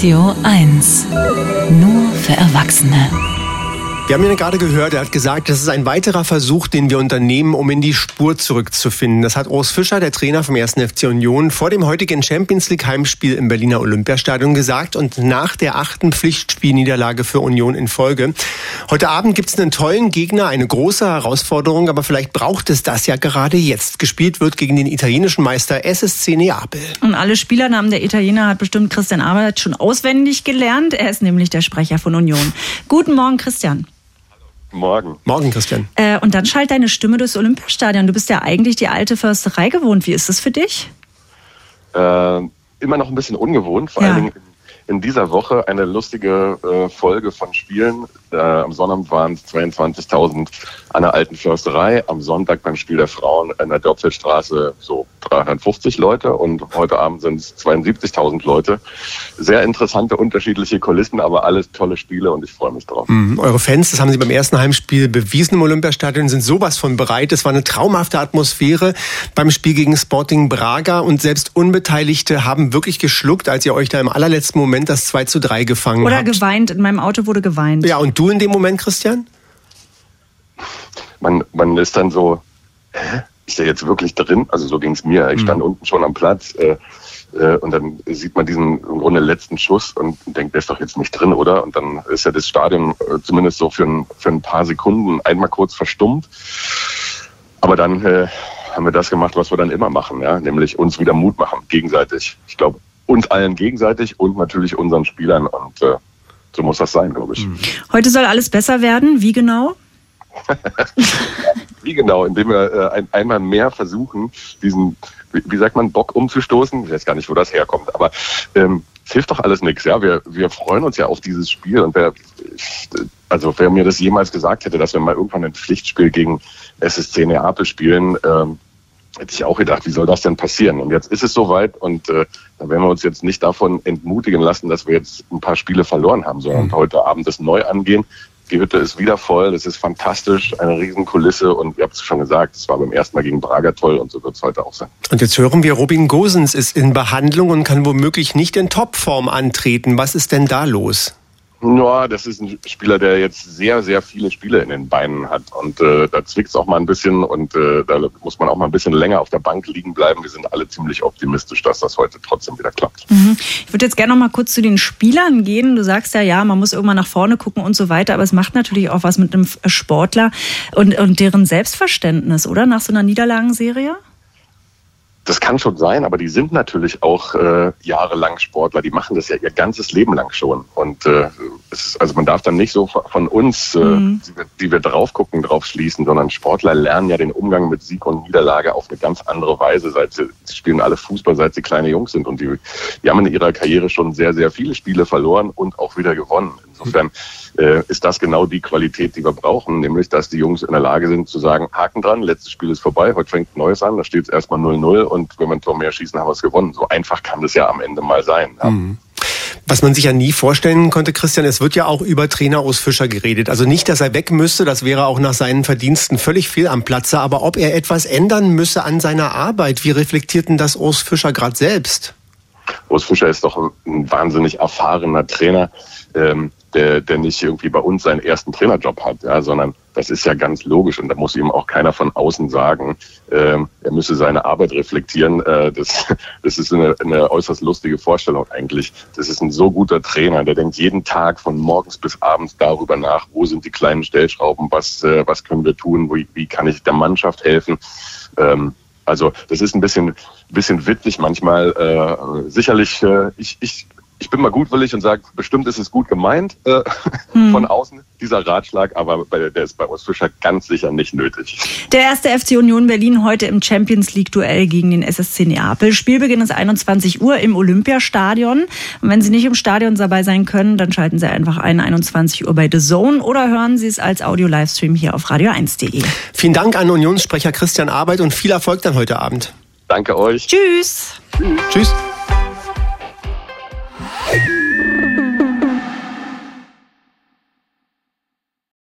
Radio 1. Nur für Erwachsene. Wir haben ihn gerade gehört, er hat gesagt, das ist ein weiterer Versuch, den wir unternehmen, um in die Spur zurückzufinden. Das hat Urs Fischer, der Trainer vom 1. FC Union, vor dem heutigen Champions-League-Heimspiel im Berliner Olympiastadion gesagt und nach der 8. Pflichtspielniederlage für Union in Folge. Heute Abend gibt es einen tollen Gegner, eine große Herausforderung, aber vielleicht braucht es das ja gerade jetzt. Gespielt wird gegen den italienischen Meister SSC Neapel. Und alle Spielernamen der Italiener hat bestimmt Christian Arbeit schon auswendig gelernt. Er ist nämlich der Sprecher von Union. Guten Morgen, Christian. Morgen. Morgen, Christian. Und dann schallt deine Stimme durchs Olympiastadion. Du bist ja eigentlich die alte Försterei gewohnt. Wie ist das für dich? Immer noch ein bisschen ungewohnt, vor allen Dingen in dieser Woche eine lustige Folge von Spielen. Am Sonnabend waren es 22.000 an der alten Försterei. Am Sonntag beim Spiel der Frauen in der Dörpfeldstraße so 350 Leute und heute Abend sind es 72.000 Leute. Sehr interessante, unterschiedliche Kulissen, aber alles tolle Spiele und ich freue mich drauf. Eure Fans, das haben sie beim ersten Heimspiel bewiesen im Olympiastadion, sind sowas von bereit. Es war eine traumhafte Atmosphäre beim Spiel gegen Sporting Braga und selbst Unbeteiligte haben wirklich geschluckt, als ihr euch da im allerletzten Moment das 2:3 gefangen habt. Oder geweint. In meinem Auto wurde geweint. Ja, und du in dem Moment, Christian? Man ist dann so, ist der jetzt wirklich drin? Also so ging es mir. Ich stand unten schon am Platz und dann sieht man diesen im Grunde letzten Schuss und denkt, der ist doch jetzt nicht drin, oder? Und dann ist ja das Stadion zumindest so für ein paar Sekunden einmal kurz verstummt. Aber dann haben wir das gemacht, was wir dann immer machen, ja? Nämlich uns wieder Mut machen, gegenseitig. Ich glaube, uns allen gegenseitig und natürlich unseren Spielern und so muss das sein, glaube ich. Heute soll alles besser werden. Wie genau? Wie genau? Indem wir einmal mehr versuchen, diesen, wie sagt man, Bock umzustoßen. Ich weiß gar nicht, wo das herkommt, aber es hilft doch alles nichts. Ja? Wir freuen uns ja auf dieses Spiel und wer mir das jemals gesagt hätte, dass wir mal irgendwann ein Pflichtspiel gegen SSC Neapel spielen, hätte ich auch gedacht, wie soll das denn passieren? Und jetzt ist es soweit und da werden wir uns jetzt nicht davon entmutigen lassen, dass wir jetzt ein paar Spiele verloren haben, sondern heute Abend das neu angehen. Die Hütte ist wieder voll, es ist fantastisch, eine riesen Kulisse und ihr habt es schon gesagt, es war beim ersten Mal gegen Braga toll und so wird es heute auch sein. Und jetzt hören wir, Robin Gosens ist in Behandlung und kann womöglich nicht in Topform antreten. Was ist denn da los? Ja, das ist ein Spieler, der jetzt sehr, sehr viele Spiele in den Beinen hat und da zwickt es auch mal ein bisschen und da muss man auch mal ein bisschen länger auf der Bank liegen bleiben. Wir sind alle ziemlich optimistisch, dass das heute trotzdem wieder klappt. Ich würde jetzt gerne noch mal kurz zu den Spielern gehen. Du sagst ja, man muss irgendwann nach vorne gucken und so weiter, aber es macht natürlich auch was mit einem Sportler und deren Selbstverständnis, oder? Nach so einer Niederlagenserie? Das kann schon sein, aber die sind natürlich auch jahrelang Sportler. Die machen das ja ihr ganzes Leben lang schon. Und also man darf dann nicht so von uns, die wir drauf gucken, drauf schließen, sondern Sportler lernen ja den Umgang mit Sieg und Niederlage auf eine ganz andere Weise. Sie spielen alle Fußball, seit sie kleine Jungs sind. Und die haben in ihrer Karriere schon sehr, sehr viele Spiele verloren und auch wieder gewonnen. Insofern ist das genau die Qualität, die wir brauchen, nämlich, dass die Jungs in der Lage sind zu sagen, Haken dran, letztes Spiel ist vorbei, heute fängt ein neues an, da steht es erstmal 0-0 und wenn wir ein Tor mehr schießen, haben wir es gewonnen. So einfach kann das ja am Ende mal sein. Ja. Was man sich ja nie vorstellen konnte, Christian, es wird ja auch über Trainer Urs Fischer geredet. Also nicht, dass er weg müsste, das wäre auch nach seinen Verdiensten völlig fehl am Platze, aber ob er etwas ändern müsse an seiner Arbeit, wie reflektiert denn das Urs Fischer gerade selbst? Urs Fischer ist doch ein wahnsinnig erfahrener Trainer, der nicht irgendwie bei uns seinen ersten Trainerjob hat, ja, sondern das ist ja ganz logisch und da muss ihm auch keiner von außen sagen, er müsse seine Arbeit reflektieren. Das ist eine äußerst lustige Vorstellung eigentlich. Das ist ein so guter Trainer, der denkt jeden Tag von morgens bis abends darüber nach, wo sind die kleinen Stellschrauben, was können wir tun, wie kann ich der Mannschaft helfen. Also das ist ein bisschen witzig manchmal. Sicherlich, ich bin mal gutwillig und sage, bestimmt ist es gut gemeint von außen, dieser Ratschlag, aber der ist bei Urs Fischer ganz sicher nicht nötig. Der 1. FC Union Berlin heute im Champions-League-Duell gegen den SSC Neapel. Spielbeginn ist 21 Uhr im Olympiastadion. Und wenn Sie nicht im Stadion dabei sein können, dann schalten Sie einfach ein, 21 Uhr bei The Zone oder hören Sie es als Audio-Livestream hier auf radio1.de. Vielen Dank an Unionssprecher Christian Arbeit und viel Erfolg dann heute Abend. Danke euch. Tschüss. Tschüss.